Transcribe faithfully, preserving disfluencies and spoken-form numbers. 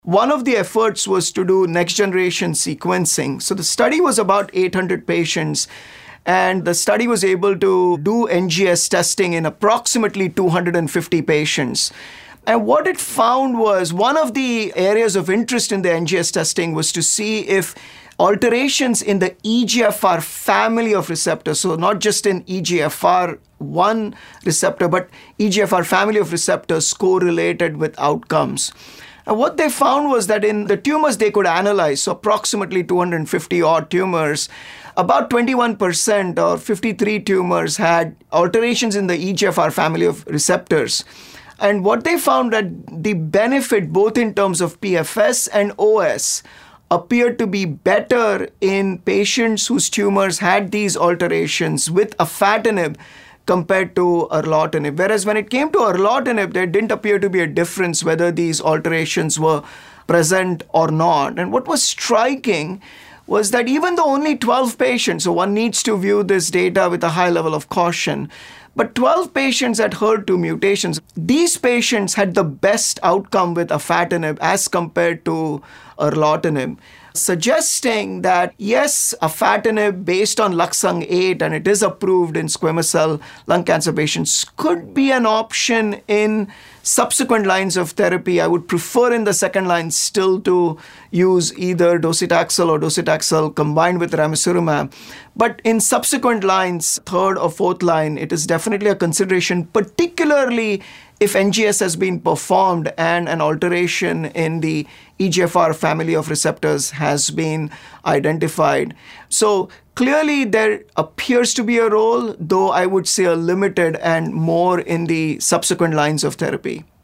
One of the efforts was to do next-generation sequencing. So the study was about eight hundred patients, and the study was able to do N G S testing in approximately two hundred fifty patients. And what it found was one of the areas of interest in the N G S testing was to see if alterations in the E G F R family of receptors, so not just in E G F R one receptor, but E G F R family of receptors correlated with outcomes. And what they found was that in the tumors they could analyze, so approximately two hundred fifty odd tumors, about twenty-one percent or fifty-three tumors had alterations in the E G F R family of receptors. And what they found that the benefit both in terms of P F S and O S appeared to be better in patients whose tumors had these alterations with afatinib compared to erlotinib. Whereas when it came to erlotinib, there didn't appear to be a difference whether these alterations were present or not. And what was striking was that even though only twelve patients, so one needs to view this data with a high level of caution, but twelve patients had H E R two mutations. These patients had the best outcome with afatinib as compared to erlotinib, suggesting that yes, afatinib based on Luxung eight, and it is approved in squamous cell lung cancer patients, could be an option in subsequent lines of therapy. I would prefer in the second line still to use either docetaxel or docetaxel combined with ramucirumab. But in subsequent lines, third or fourth line, it is definitely a consideration, particularly if N G S has been performed and an alteration in the E G F R family of receptors has been identified. So clearly there appears to be a role, though I would say a limited and more in the subsequent lines of therapy.